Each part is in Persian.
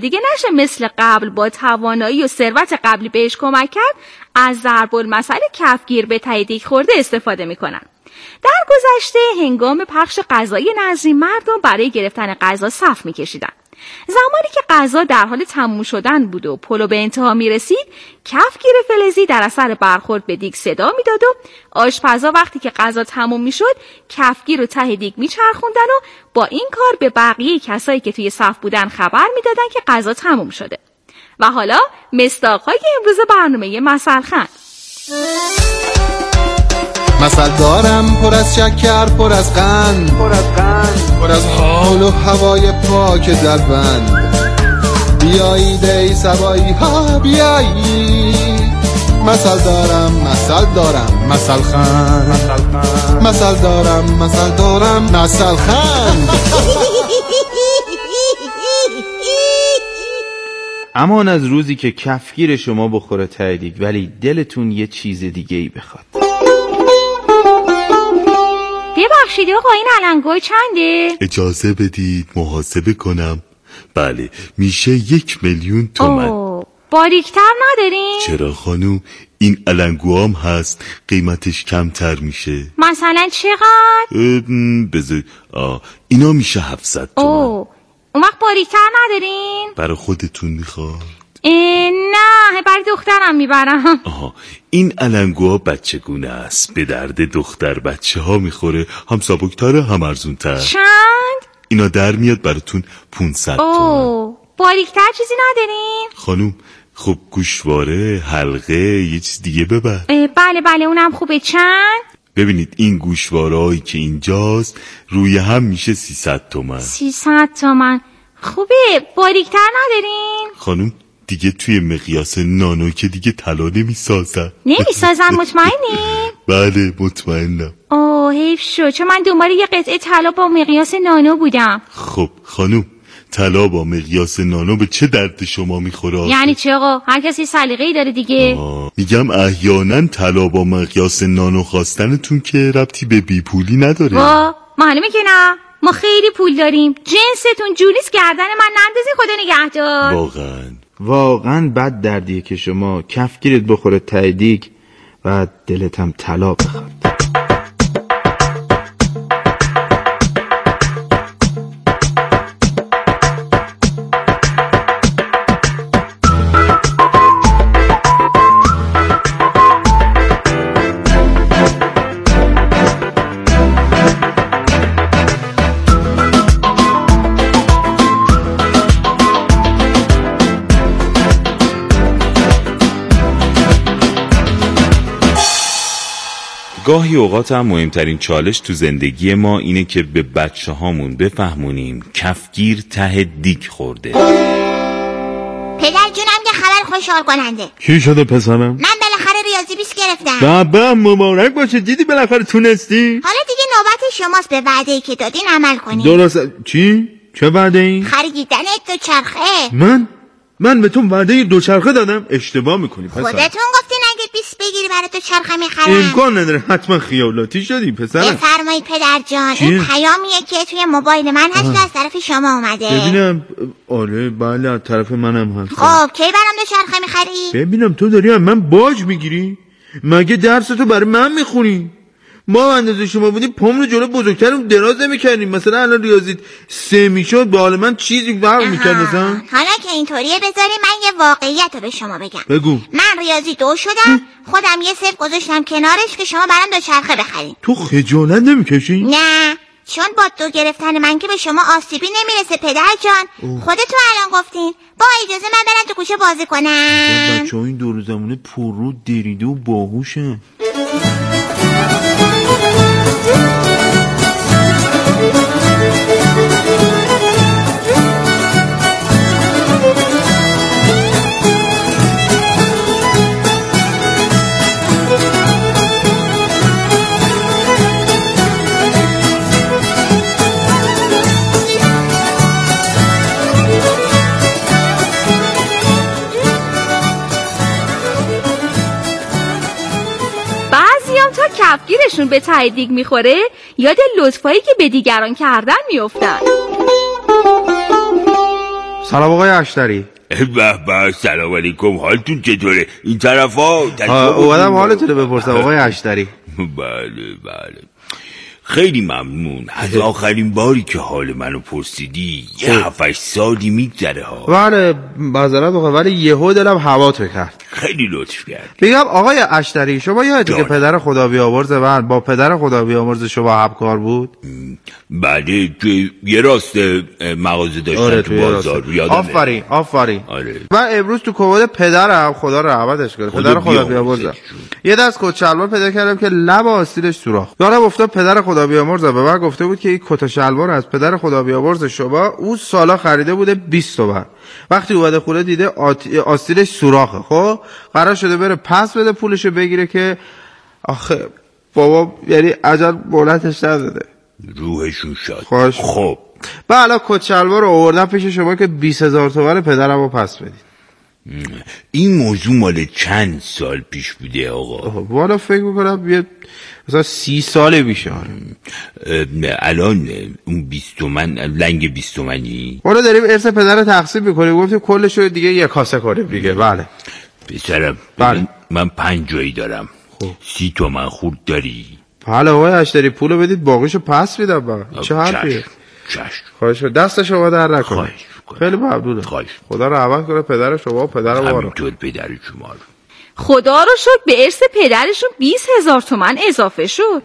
دیگه نشه مثل قبل با توانایی و ثروت قبلی بهش کمک کرد از ضرب المثل کفگیر به ته دیگ خورده استفاده میکنن. در گذشته هنگام پخش غذای نظری مردم برای گرفتن غذا صف میکشیدن. زمانی که غذا در حال تموم شدن بود و پلو به انتها میرسید، کفگیر فلزی در اثر برخورد به دیگ صدا میداد و آشپزا وقتی که غذا تموم میشد کفگیر رو ته دیگ میچرخوندن و با این کار به بقیه کسایی که توی صف بودن خبر میدادن که غذا تموم شده. و حالا مصداق‌های امروز برنامه مثل خند. مثل دارم پر از شکر، پر از قند، پر از حال و هوای پاک دربند. بیایید ای سوایی ها بیایید، مثل دارم مثل خند، مثل دارم مثل خند. امان از روزی که کفگیر شما بخوره ته دیگ ولی دلتون یه چیز دیگه ای بخواد. ببخشید آقا این علنگوی چنده؟ اجازه بدید محاسبه کنم. بله میشه 1,000,000 تومان. باریکتر ندارین؟ چرا خانوم، این علنگوام هست قیمتش کمتر میشه. مثلا چقدر؟ بذار اینا میشه 700 تومان. اون وقت باریکتر ندارین؟ برای خودتون میخواد؟ نه برای دخترم میبرم. این علنگوها بچگونه است، به درد دختر بچه ها میخوره، هم سبکتره هم ارزونتر. چند؟ اینا در میاد براتون 500 تومان. باریکتر چیزی ندارین؟ خانوم خب گوشواره، حلقه، یه چیز دیگه ببر. بله اونم خوبه. چند؟ ببینید این گوشوارهایی که اینجاست روی هم میشه 300 تومان. 300 تومان خوبه. باریکتر ندارین؟ خانوم دیگه توی مقیاس نانو که دیگه طلا نمیسازن. مطمئنی؟ بله مطمئنم. حیف شد چون من دنبال یه قطعه طلا با مقیاس نانو بودم. خب خانوم طلا با مقیاس نانو به چه درد شما میخوره؟ یعنی چه آقا؟ هر کسی سلیقه‌ای داره دیگه. میگم احیانا طلا با مقیاس نانو خواستنتون که ربطی به بیپولی نداره. معلومه که نه، ما خیلی پول داریم. جنستون جولیس گردن من نندازی، خدا نگهدار. واقعا بد دردیه که شما کفگیرت بخوره ته دیگ و دلت هم طلا بخواد. گاهی اوقات هم مهمترین چالش تو زندگی ما اینه که به بچه هامون بفهمونیم کفگیر ته دیگ خورده. پدر جونم یه خبر خوشحال کننده. چی شده پسرم؟ من بالاخره ریاضی 20 گرفتم. بابا مبارک باشه، دیدی بالاخره تونستی؟ حالا دیگه نوبت شماست به وعده‌ای که دادین عمل کنید. درست. چی؟ چه وعده‌ای؟ خریدن دوچرخه. من به تو وعده دوچرخه دادم؟ اشتباه میکنی پسر. خودتون گفتین اگه 20 بگیری برای دوچرخه میخرم. امکان نداره، حتما خیالاتی شدی پسر. بفرمایید پدر جان. این پیامیه که توی موبایل من هست و از طرف شما اومده. ببینم. آره بله از طرف منم هست. خب کی برام دوچرخه میخری؟ ببینم تو داری از من باج میگیری؟ مگه درستو برای من میخونی؟ ما اندازه شما بودیم پام رو جلو بزرگترم دراز نمی‌کردیم. مثلا الان ریاضیت 3 میشد به حال من چیزی فرق می‌کرد مثلا. حالا که اینطوریه بذاری من یه واقعیت رو به شما بگم. بگو. من ریاضی 2 شدم، خودم یه صفر گذاشتم کنارش که شما برام دوچرخه بخرین. تو خجالت نمی‌کشی؟ نه چون با 2 گرفتن من که به شما آسیبی نمیرسه پدر جان. خودتون الان گفتین. با اجازه من برم تو کوچه بازی کنم. بچه‌ها این 2 روزمونه پررو دریده و باهوشن. کفگیرشون به ته دیگ میخوره یاد لطفایی که به دیگران کردن میافتن. سلام آقای اشتری. به به، سلام علیکم، حالتون چطوره؟ این طرفا اومدم حالتونه بپرسم آقای اشتری. بله خیلی ممنون. از آخرین باری که حال منو پرسیدی 7-8 سالی میگذره ها. بله معذرت میخوام ولی یهو دلم هواتو کرد. خیلی لطف کرد. میگم آقای اشتری شما یادتونه که پدر خدا بیامرز من با پدر خدا بیامرز شما همکار بود؟ بله که یه راست مغازه داشتن تو بازار. آفرین. آره. من امروز تو کمد پدرم خدا رحمتش کنه پدر خدا بیامرزم یه دست کت شلوار پیدا کردم که لب آستینش سوراخ. یادم افتاد پدر خدا بیامرز به من گفته بود که این کت شلوار از پدر خدا بیامرز شما اون سالا خریده بوده 20 تومن. وقتی اومده خونه دیده آستینش سوراخه. خب قرار شده بره پس بده پولشو بگیره که آخه بابا یعنی عجل مولتش نداده. روحشون شاد. خب حالا کت شلوار رو آوردم پیش شما که 20,000 تومن پدرمو پس بدید. این موضوع مال چند سال پیش بوده آقا؟ والا فکر میکنم یه مثلا 30 ساله میشه. الان اون 20 تومن لنگ 20 تومنی والا داریم ارث پدر تقسیم میکنیم گفتیم کلشو دیگه یه کاسه کنیم دیگه. بله پسرم بله. من 5 جایی دارم. 30 تومن خورد داری؟ بله آقای اشتری پولو بدید باقیشو پس میدم من. چه حرفیه؟ خواهش دست شما در نکنه. خیلی ممنونم. خدا رحمت کنه پدر شما و پدر ما رو. همینطور پدر شما رو. خدا رو شکر به ارث پدرشون 20,000 تومن اضافه شد.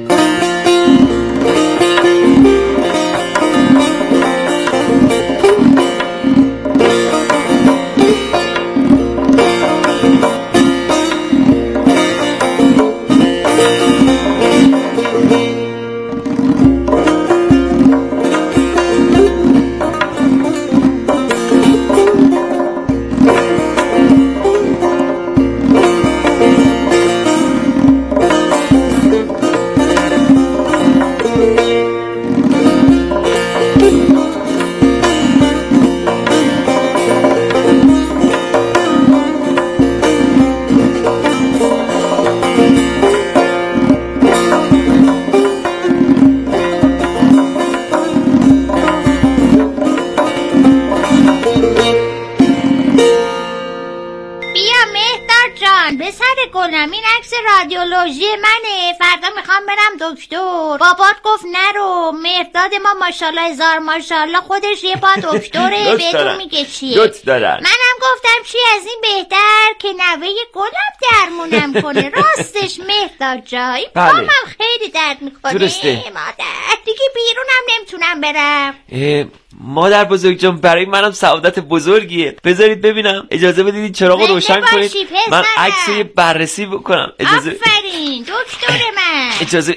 رادیولوژی منه، فردا میخوام برم دکتر. بابات گفت نرو، مهرداد ما ماشاءالله هزار ماشاءالله خودش یه با دکتره. بهتون میگه چیه؟ منم گفتم چی از این بهتر که نوه گلم درمونم کنه. راستش مهرداد جایی پامم خیلی درد میکنه. مادر دیگه بیرونم نمیتونم برم. مادر بزرگ جان برای منم سعادت بزرگیه. بذارید ببینم، اجازه بدید چراغو روشن کنید من عکسو بررسی بکنم. آفرین دکتر من. اجازه.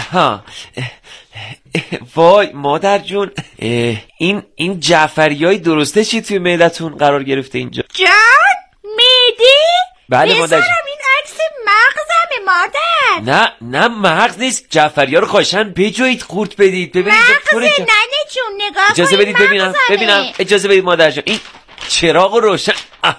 وای مادر جون، این جعفریای درسته چی توی معدتون قرار گرفته اینجا؟ جان معده؟ بله مادر جون. این عکس مغزمه مادر. نه مغز نیست، جعفریا رو خواهشن بجوید قورت بدید. ببینید مغز ننه جون نگاه اجازه بدید ببینم. اجازه بدید مادر جون، این چراغ روشن.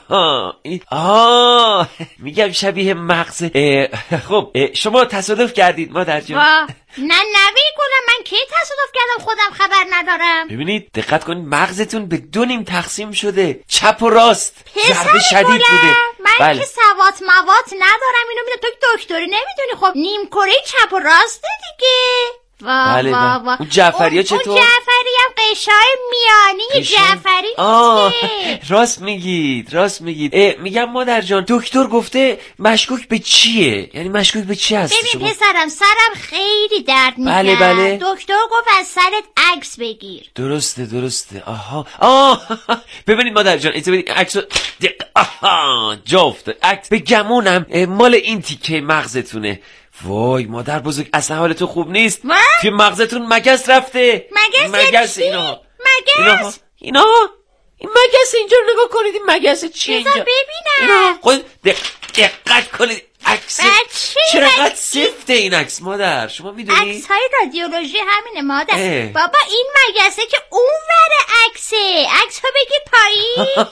میگم شبیه مغز. خب شما تصادف کردید مادر جون؟ نه نوی گلم، من کی تصادف کردم خودم خبر ندارم. ببینید دقت کنید مغزتون به 2 نیم تقسیم شده، چپ و راست. ضربه شدید بوده. من که سوات موات ندارم، اینو میدونم تو دکتری نمیدونی. خب نیم کره چپ و راسته دیگه. بله. اون جعفری‌ها چطور؟ اون جعفری هم قشای میانی جعفری نیست. راست میگید. میگم مادر جان دکتر گفته مشکوک به چیه؟ یعنی مشکوک به چی هستی شما؟ ببین پسرم سرم خیلی درد میکنه. بله. دکتر گفت از سرت عکس بگیر. درسته. ببینید مادر جان اجازه بدید عکسو. جا افتاد. عکس به گمونم مال این تیکه مغزتونه. وای مادر بزرگ اصلا حالتون خوب نیست. توی مغزتون مگس رفته. مگس اینا این مگس اینجا نگاه کنید. این مگس چیه اینجا؟ ببینم. خود دقت کنید عکس چرا قد سفته این عکس مادر؟ شما میدونی؟ عکس های رادیولوژی همینه مادر. بابا این مگسه که اون ور عکسه. عکس ها بگی پایین.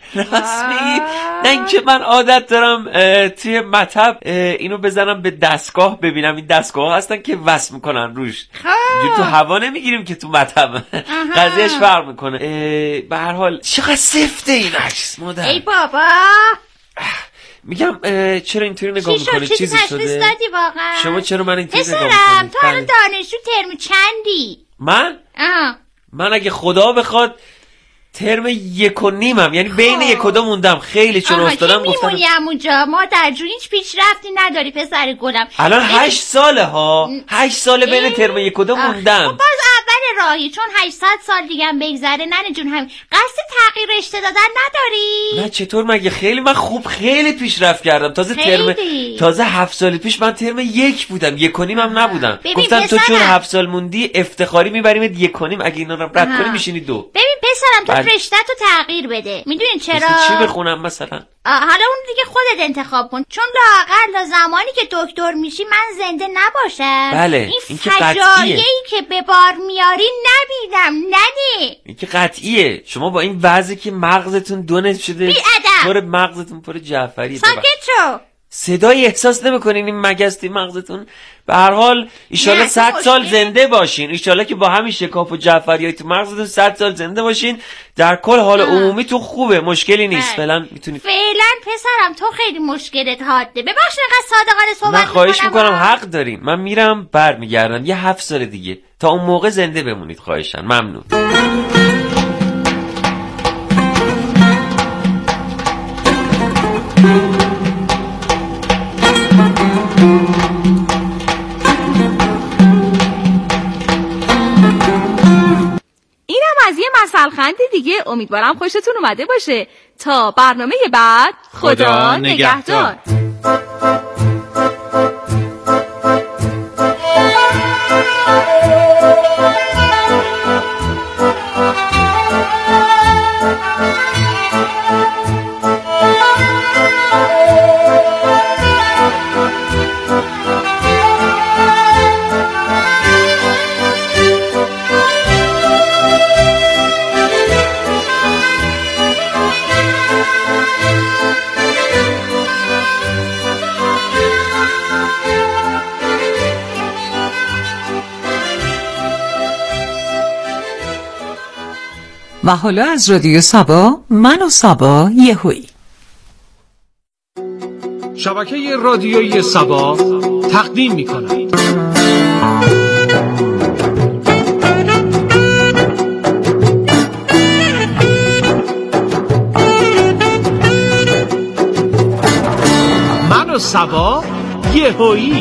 راست میگی؟ نه اینکه من عادت دارم توی مطب اینو بزنم به دستگاه، ببینم این دستگاه هستن که وصل میکنن روش، اینجور تو هوا نمیگیریم که تو مطب. قضیهش فرق میکنه. به هر حال چقدر سفته این عکس مادر. ای بابا میگم چرا اینطوری نگاه میکنی؟ چیزی شده؟ دادی واقعا؟ شما چرا من اینطوری نگاه پسرم میکنی؟ تو الان دانشجو ترم چندی؟ من اگه خدا بخواد ترم 1.5 یعنی بین 1 و 2 موندم. خیلی چون افتادم گفتم میمونی همونجا، ما در جون هیچ پیشرفتی نداری پسر گلم. الان 8 ساله ها، 8 ساله بین ترم 1 و 2 موندم. باز اول راهی، چون 800 سال دیگه هم بگذره ننه جون. همین قصد تغییر رشته دادن نداری؟ نه چطور مگه؟ خیلی من خوب خیلی پیشرفت کردم. تازه 7 سال پیش من ترم 1 بودم، 1.5 هم نبودم. گفتم تو چون 7 سال موندی افتخاری میبریمت 1.5، اگه اینا رو رد کنی میشینی 2. ببین پسرم تو رشته تو تغییر بده. میدونین چرا؟ چی بخونم مثلا؟ حالا اون دیگه خودت انتخاب کن، چون لااقل زمانی که دکتر میشی من زنده نباشم. بله این که فجایعی که به بار میاری نبیدم ننه. این که قطعیه. شما با این وضعی که مغزتون دونه شده، پر مغزتون پر جعفریه. ساکت شو. صدای احساس نمیکنین این مگس توی مغزتون؟ به هر حال ایشالله 100 سال زنده باشین. ایشالله که با همین شکاف و جعفریای تو مغزتون 100 سال زنده باشین. در کل حال عمومی تو خوبه، مشکلی نیست. فعلا میتونی پسرم تو خیلی مشکلت حاده. ببخشید انقدر صادقانه صحبت میکنم. خواهش میکنم، حق دارین. من میرم برمیگردم یه 7 سال دیگه. تا اون موقع زنده بمونید خواهشن. ممنون. از یه مسئله‌خند دیگه. امیدوارم خوشتون اومده باشه. تا برنامه بعد، خدا نگهدار. و حالا از رادیو سبا، من و سبا یهویی. شبکه رادیویی سبا تقدیم می‌کند من و سبا یهویی.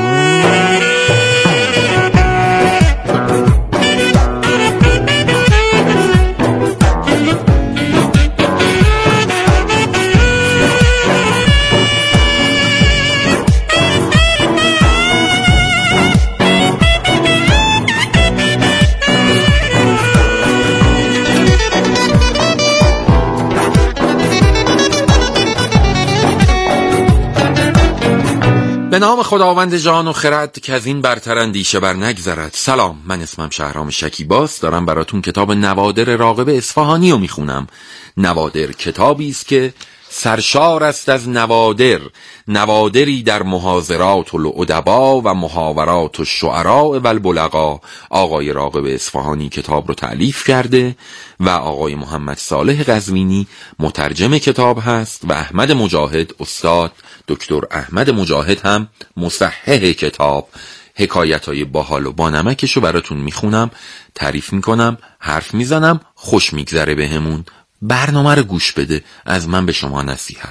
به نام خداوند جان و خرد که از این برتر اندیشه بر نگذرد. سلام، من اسمم شهرام شکیباست. دارم براتون کتاب نوادر راغب اصفهانی رو میخونم. نوادر کتابی است که سرشار است از نوادری در محاضرات الادبا و محاورات الشعراء و البلغا. آقای راغب اصفهانی کتاب رو تألیف کرده و آقای محمد صالح قزوینی مترجم کتاب هست و احمد مجاهد، استاد دکتر احمد مجاهد هم مصحح کتاب. حکایتای باحال و بانمکشو براتون میخونم، تعریف میکنم، حرف میزنم، خوش میگذره بهمون. برنامه رو گوش بده، از من به شما نصیحت.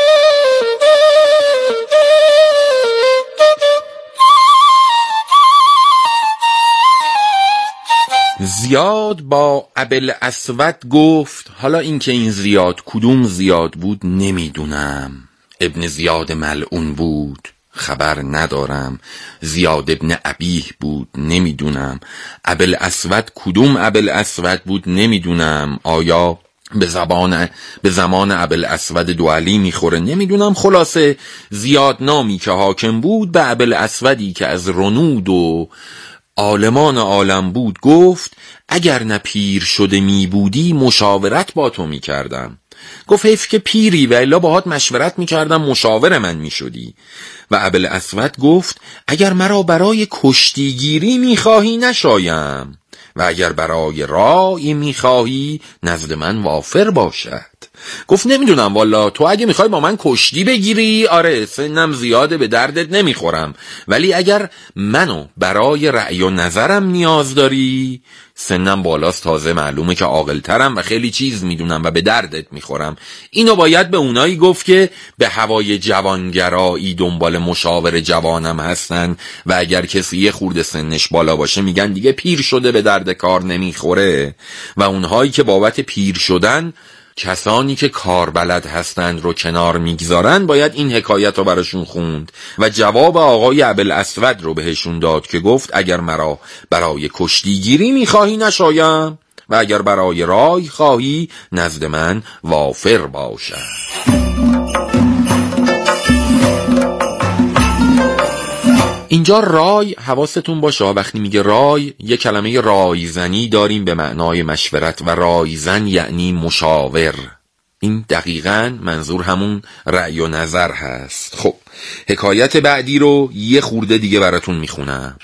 زیاد با ابوالاسود گفت، حالا اینکه این زیاد کدوم زیاد بود نمیدونم. ابن زیاد ملعون بود، خبر ندارم. زیاد ابن ابیه بود، نمیدونم. ابوالاسود کدوم ابوالاسود بود نمیدونم. آیا به زمان ابوالاسود دوالی میخوره نمیدونم. خلاصه زیاد نامی که حاکم بود به ابوالاسودی که از رنود و عالمان عالم بود گفت اگر نه پیر شده می بودی مشاورت با تو می کردم. گفت حیف که پیری و الا باهات مشورت میکردم مشاور من میشدی. و ابوالاسود گفت اگر مرا برای کشتیگیری میخواهی نشایم و اگر برای رای میخواهی نزد من وافر باشد. گفت نمیدونم والا، تو اگه میخوای با من کشتی بگیری آره سنم زیاده به دردت نمیخورم، ولی اگر منو برای رأی و نظرم نیاز داری سنم بالاست، تازه معلومه که عاقل‌ترم و خیلی چیز میدونم و به دردت میخورم. اینو باید به اونایی گفت که به هوای جوانگرایی دنبال مشاور جوانم هستن و اگر کسی یه خورده سنش بالا باشه میگن دیگه پیر شده به درد کار نمیخوره، و اونهایی که بابت پیر شدن کسانی که کار بلد هستند رو کنار میگذارن باید این حکایت رو براشون خوند و جواب آقای ابوالاسود رو بهشون داد که گفت اگر مرا برای کشتیگیری میخواهی نشایم و اگر برای رای خواهی نزد من وافر باشد. اینجا رای حواستون باشه، وقتی میگه رای یه کلمه رایزنی داریم به معنای مشورت و رایزن یعنی مشاور. این دقیقاً منظور همون رأی و نظر هست. خب حکایت بعدی رو یه خورده دیگه براتون میخونم.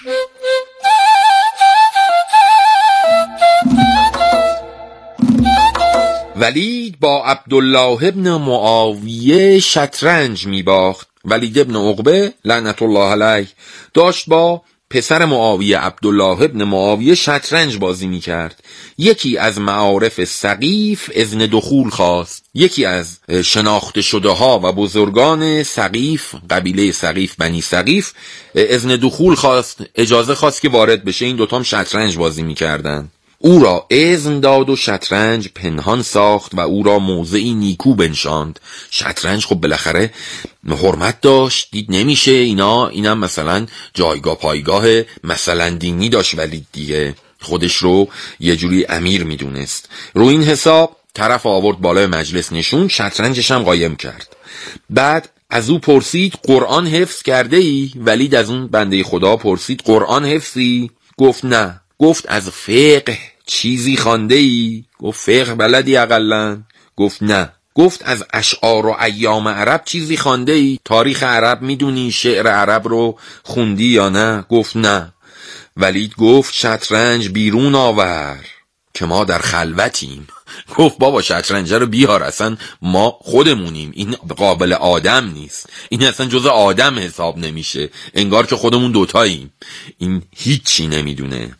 ولید با عبدالله ابن معاویه شطرنج میباخت. ولید ابن عقبه لعنت الله علیه داشت با پسر معاویه عبدالله ابن معاویه شطرنج بازی میکرد. یکی از معارف سقیف اذن دخول خواست. یکی از شناخته شده ها و بزرگان سقیف، قبیله سقیف بنی سقیف، اذن دخول خواست، اجازه خواست که وارد بشه. این دوتام شطرنج بازی میکردن. او را اذن داد و شطرنج پنهان ساخت و او را موضعی نیکو بنشاند. شطرنج خب بالاخره حرمت داشت، دید نمیشه اینم مثلا جایگاه پایگاه مثلا دینی داشت، ولی دیگه خودش رو یه جوری امیر میدونست. رو این حساب طرف آورد بالای مجلس نشون، شطرنجش هم قایم کرد. بعد از او پرسید قرآن حفظ کرده ای؟ ولید از اون بنده خدا پرسید قرآن حفظی؟ گفت نه. گفت از فقه چیزی خوانده ای؟ گفت فقه بلدی اقلن؟ گفت نه. گفت از اشعار و ایام عرب چیزی خوانده ای؟ تاریخ عرب میدونی؟ شعر عرب رو خوندی یا نه؟ گفت نه. ولید گفت شطرنج بیرون آور که ما در خلوتیم. گفت بابا شطرنج رو بیار، اصلا ما خودمونیم، این قابل آدم نیست، این اصلا جز آدم حساب نمیشه، انگار که خودمون دوتاییم. این هیچی نمیدونه.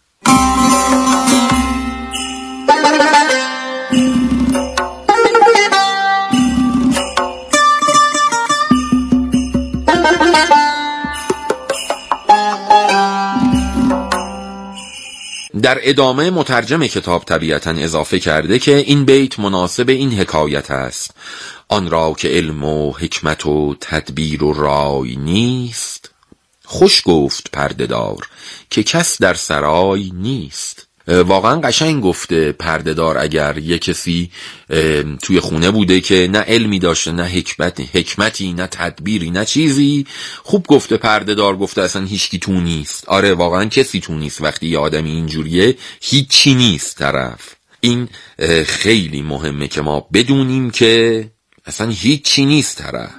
در ادامه مترجم کتاب طبیعتاً اضافه کرده که این بیت مناسب این حکایت است: آن را که علم و حکمت و تدبیر و رای نیست، خوش گفت پرده‌دار که کس در سرای نیست. واقعا قشنگ گفته پرده‌دار. اگر یه کسی توی خونه بوده که نه علمی داشته، نه حکمتی، نه تدبیری، نه چیزی، خوب گفته پرده‌دار، گفته اصلا هیچکی تو نیست. آره واقعا کسی تو نیست. وقتی یه آدمی اینجوریه هیچی نیست طرف. این خیلی مهمه که ما بدونیم که اصلا هیچی نیست طرف.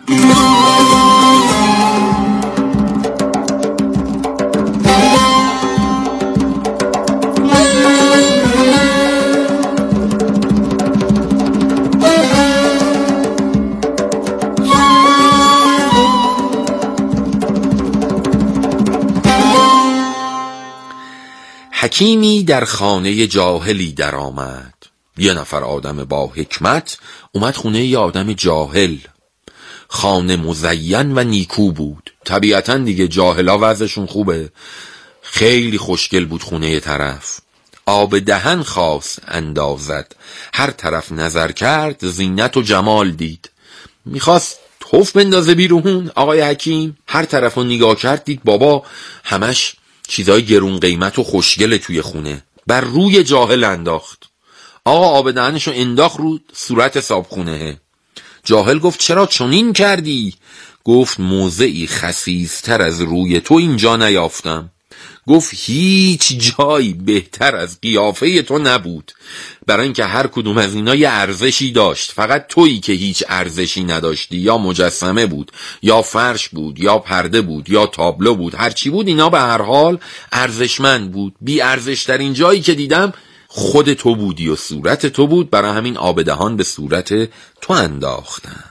حکیمی در خانه جاهلی در آمد. یه نفر آدم با حکمت اومد خونه یه آدم جاهل. خانه مزین و نیکو بود. طبیعتاً دیگه جاهلا وضعشون خوبه. خیلی خوشگل بود خونه طرف. آب دهن خواست اندازد، هر طرف نظر کرد زینت و جمال دید. میخواست توف بندازه بیرون آقای حکیم، هر طرف رو نگاه کرد دید بابا همش چیزای گرون قیمت و خوشگله توی خونه. بر روی جاهل انداخت. آقا آب دهنشو انداخت رو صورت صابخونه. جاهل گفت چرا چنین کردی؟ گفت موضعی خسیستر از روی تو اینجا نیافتم. گفت هیچ جایی بهتر از قیافه تو نبود، برای اینکه هر کدوم از اینا یه ارزشی داشت، فقط تویی که هیچ ارزشی نداشتی. یا مجسمه بود، یا فرش بود، یا پرده بود، یا تابلو بود، هرچی بود اینا به هر حال ارزشمند بود. بی ارزش در این جایی که دیدم خود تو بودی و صورت تو بود، برای همین آب دهان به صورت تو انداختم.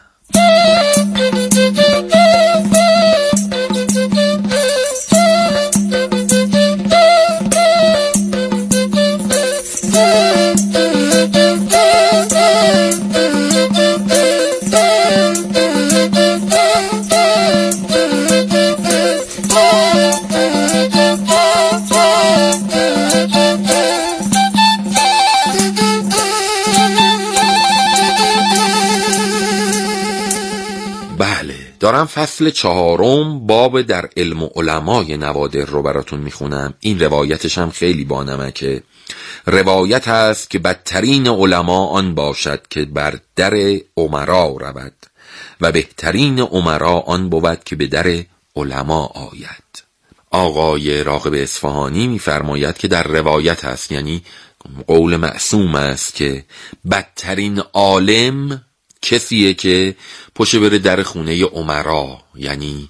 دارم فصل 4 باب در علم و علمای نوادر رو براتون میخونم. این روایتش هم خیلی بانمکه. روایت است که بدترین علما آن باشد که بر در امرا رود و بهترین امرا آن بود که به در علما آید. آقای راغب اصفهانی میفرماید که در روایت است، یعنی قول معصوم است، که بدترین عالم کسیه که پشت بره در خونه امرا، یعنی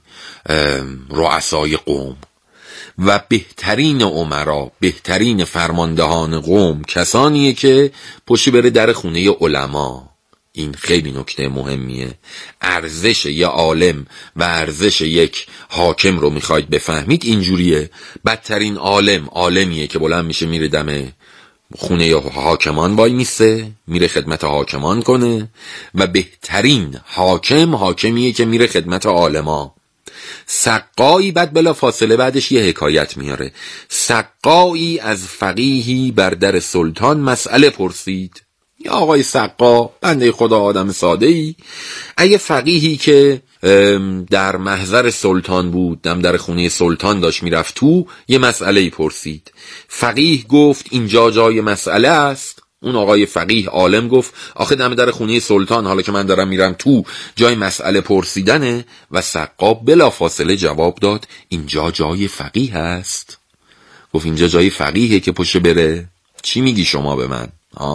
رؤسای قوم، و بهترین امرا، بهترین فرماندهان قوم کسانیه که پشت بره در خونه علما. این خیلی نکته مهمیه. ارزش یه عالم و ارزش یک حاکم رو میخواید بفهمید اینجوریه. بدترین عالم عالمیه که بلند میشه میره دم خونه حاکمان وای میسته، میره خدمت حاکمان کنه، و بهترین حاکم حاکمیه که میره خدمت عالما. سقایی بعد بلا فاصله بعدش یه حکایت میاره. سقایی از فقیهی بر در سلطان مسئله پرسید. یا آقای سقا، بنده خدا آدم ساده‌ای، اگه فقیهی که در محضر سلطان بود، دم در خونه سلطان داشت میرفت تو، یه مسئله پرسید. فقیه گفت اینجا جای مسئله است. اون آقای فقیه عالم گفت آخه دم در خونه سلطان، حالا که من دارم میرم تو، جای مسئله پرسیدنه. و سقا بلا فاصله جواب داد اینجا جای فقیه است. گفت اینجا جای فقیهه که پشت بره. چی میگی شما به من؟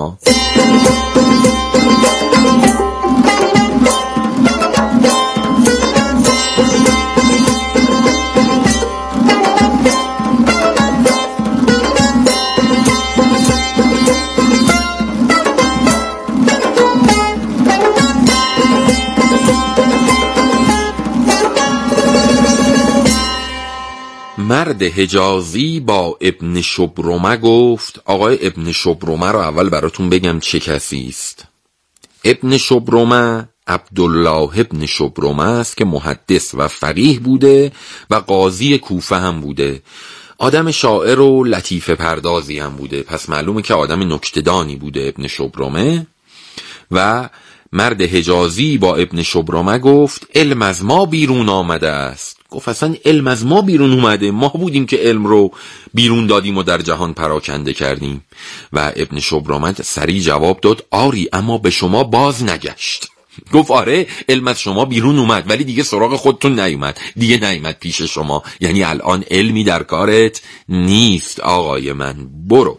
مرد حجازی با ابن شبرمه گفت. آقای ابن شبرمه رو اول براتون بگم چه کسی است. ابن شبرمه عبدالله ابن شبرمه است که محدث و فقیه بوده و قاضی کوفه هم بوده. آدم شاعر و لطیفه پردازی هم بوده، پس معلومه که آدم نکته‌دانی بوده ابن شبرمه. و مرد حجازی با ابن شبرمه گفت علم از ما بیرون آمده است. گفت اصلا علم از ما بیرون اومده، ما بودیم که علم رو بیرون دادیم و در جهان پراکنده کردیم. و ابن شبرمه سریع جواب داد آری، اما به شما باز نگشت. گفت آره علم از شما بیرون اومد، ولی دیگه سراغ خودتون نیومد، دیگه نیومد پیش شما، یعنی الان علمی در کارت نیست آقای من، برو.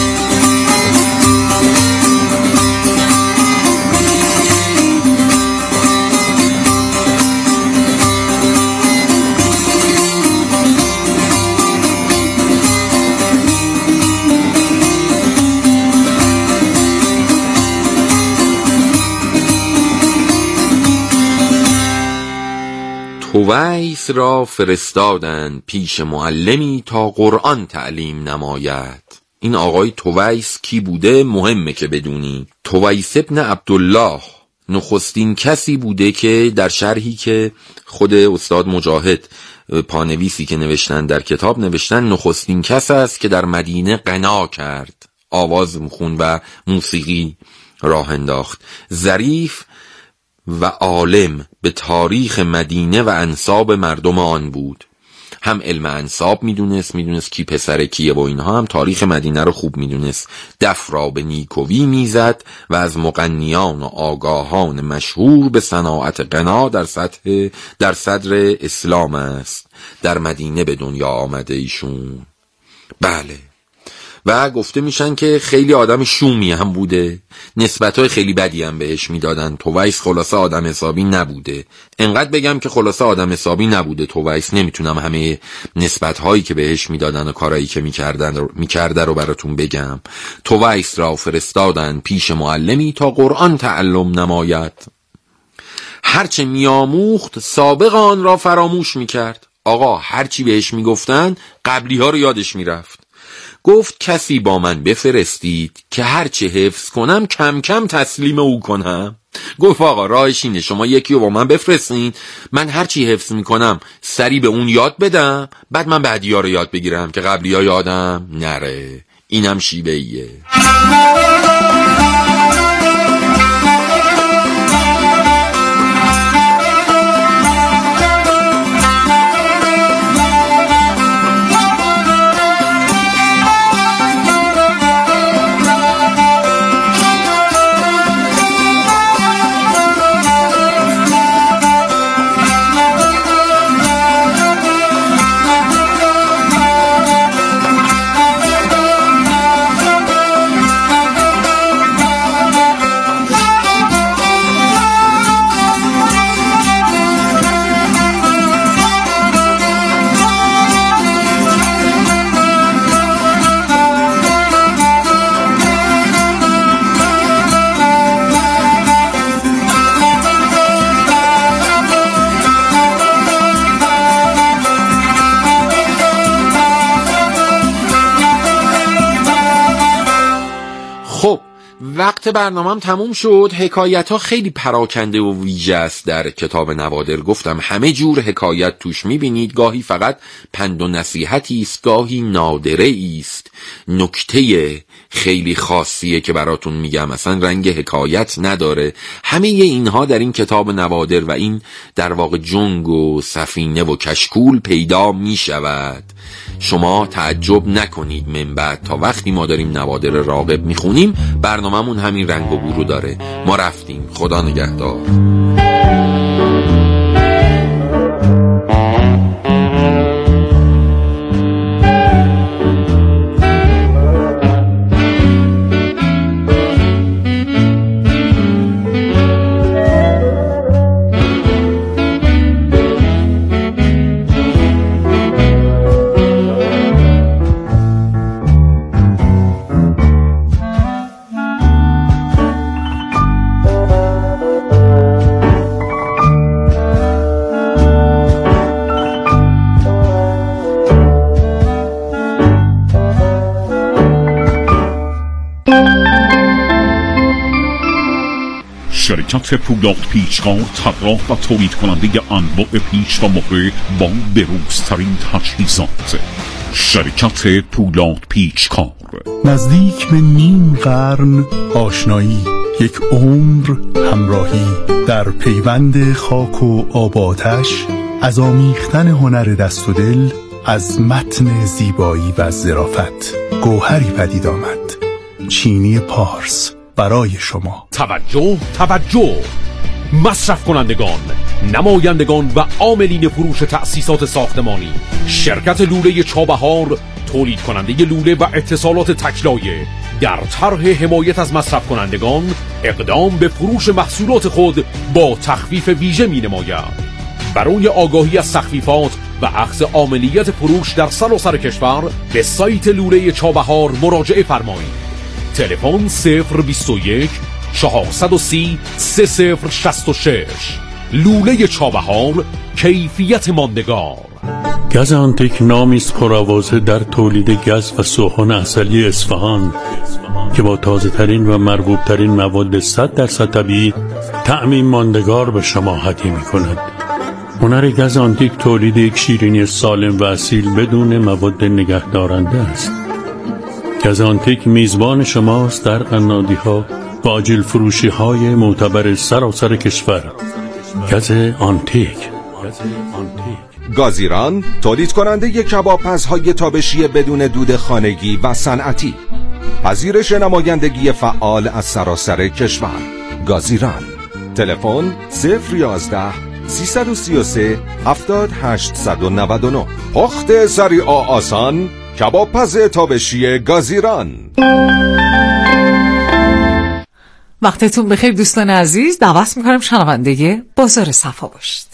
تویس را فرستادند پیش معلمی تا قرآن تعلیم نماید. این آقای تویس کی بوده مهمه که بدونی. تویس ابن عبدالله نخستین کسی بوده که در شرحی که خود استاد مجاهد پانویسی که نوشتن در کتاب نوشتن، نخستین کس است که در مدینه غنا کرد، آواز خون و موسیقی راه انداخت. ظریف و عالم به تاریخ مدینه و انساب مردم آن بود. هم علم انساب میدونست کی پسر کیه و اینها، هم تاریخ مدینه رو خوب میدونست. دف را به نیکویی میزد و از مغنیان و آگاهان مشهور به صناعت غنا در صدر اسلام است. در مدینه به دنیا آمده ایشون. بله. و گفته میشن که خیلی آدم شومی هم بوده، نسبتهای خیلی بدی هم بهش میدادن. تویس خلاصه آدم حسابی نبوده. انقدر بگم که خلاصه آدم حسابی نبوده تویس، نمیتونم همه نسبتهایی که بهش میدادن و کارایی که میکرده رو براتون بگم. تویس را فرستادن پیش معلمی تا قرآن تعلم نماید. هرچه میاموخت سابق آن را فراموش میکرد. آقا هرچی بهش میگفتن قبلی ها رو یادش میرفت. گفت کسی با من بفرستید که هرچه حفظ کنم کم کم تسلیم او کنم. گفت آقا راهش اینه، شما یکی رو با من بفرستین، من هرچی حفظ میکنم سری به اون یاد بدم، بعد من بعدی ها رو یاد بگیرم که قبلی ها یادم نره. اینم شیوه ایه. وقت برنامه‌ام تموم شد. حکایت ها خیلی پراکنده و ویژه است در کتاب نوادر. گفتم همه جور حکایت توش میبینید. گاهی فقط پند و نصیحتی است، گاهی نادره است، نکته خیلی خاصیه که براتون میگم، اصلا رنگ حکایت نداره. همه اینها در این کتاب نوادر و این در واقع جنگ و سفینه و کشکول پیدا میشود. شما تعجب نکنید من بعد تا وقتی ما داریم نوادر راغب میخونیم برنامه‌مون همین رنگ و بو رو داره. ما رفتیم. خدا نگهدار. شرکت پولاد پیچکار طراح و تولید کننده انواع پیچ و مهره با بروزترین تجهیزات. شرکت پولاد پیچکار. نزدیک به نیم قرن آشنایی، یک عمر همراهی، در پیوند خاک و آب آتش، از آمیختن هنر دست و دل، از متن زیبایی و ظرافت گوهری پدید آمد. چینی پارس برای شما. توجه مصرف کنندگان، نمایندگان و عاملین فروش تأسیسات ساختمانی. شرکت لوله چابهار تولید کننده لوله و اتصالات تکلایه در طرح حمایت از مصرف کنندگان اقدام به فروش محصولات خود با تخفیف ویژه می نماید. برای آگاهی از تخفیفات و اخذ عاملیت فروش در سراسر کشور به سایت لوله چابهار مراجعه فرمایید. تلفن 021 430 3066. لوله چابهار، کیفیت ماندگار. گز آنتیک نامیست پرآوازه در تولید گز و سوهان عسلی اصفهان که با تازه ترین و مرغوب ترین مواد 100% طبیعی طعمی ماندگار به شما هدیه می کند. هنر گز آنتیک تولید یک شیرینی سالم و اصیل بدون مواد نگهدارنده است. گز آنتیک میزبان شماست در قنادی‌ها و آجیل فروشی‌های معتبر سراسر کشور. گز آنتیک. گازیران تولید کننده کبابپزهای تابشی بدون دود خانگی و صنعتی. پذیرش نمایندگی فعال از سراسر کشور. گازیران. تلفن 011 333 7899. پخت سریع و آسان، کبابپز تابشی گازیران. وقتتون بخیر دوستان عزیز، دعوت میکنم شنونده بازار صفا باشید.